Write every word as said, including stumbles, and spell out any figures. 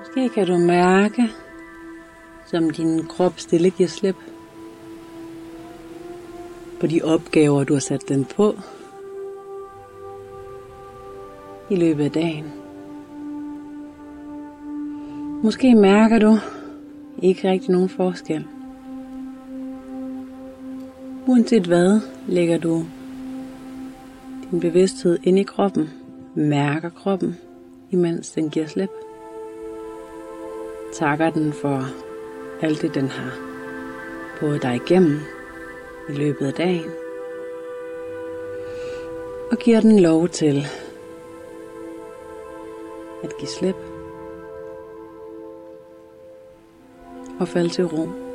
Måske kan du mærke, som din krop stille giver slip på de opgaver, du har sat den på i løbet af dagen. Måske mærker du ikke rigtig nogen forskel. Uanset hvad, lægger du din bevidsthed ind i kroppen, mærker kroppen, imens den giver slip. Takker den for alt det, den har båret dig igennem i løbet af dagen. Og giver den lov til at give slip og falde til ro.